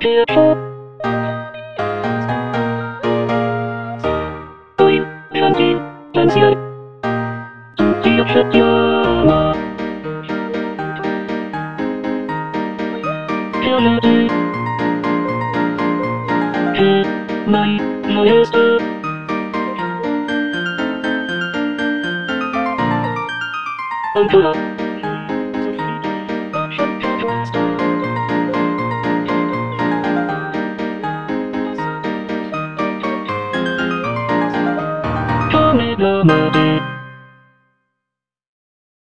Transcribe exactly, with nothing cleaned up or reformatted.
pierwsza. Oj, rządzi, pensja. Studia przedziała. Fiolety. Czy maj, no jest to. Autora.